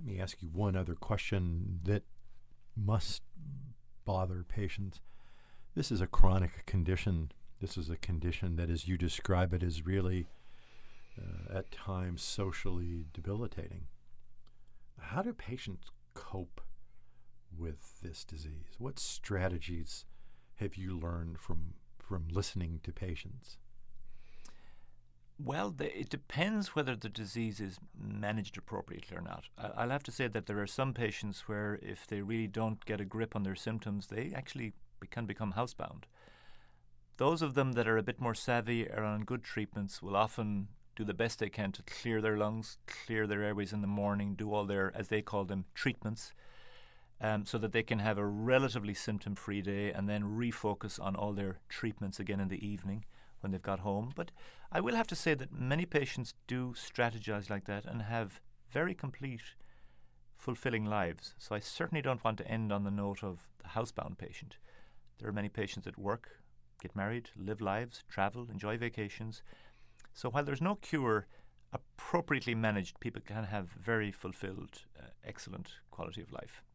Let me ask you one other question that must bother patients. This is a chronic condition. This is a condition that, as you describe it, is really at times socially debilitating. How do patients cope with this disease? What strategies have you learned from listening to patients? Well, it depends whether the disease is managed appropriately or not. I'll have to say that there are some patients where if they really don't get a grip on their symptoms, they actually can become housebound. Those of them that are a bit more savvy or on good treatments will often do the best they can to clear their lungs, clear their airways in the morning, do all their, as they call them, treatments, so that they can have a relatively symptom-free day and then refocus on all their treatments again in the evening when they've got home. But I will have to say that many patients do strategize like that and have very complete, fulfilling lives. So I certainly don't want to end on the note of the housebound patient. There are many patients that work, get married, live lives, travel, enjoy vacations. So while there's no cure, appropriately managed, people can have very fulfilled, excellent quality of life.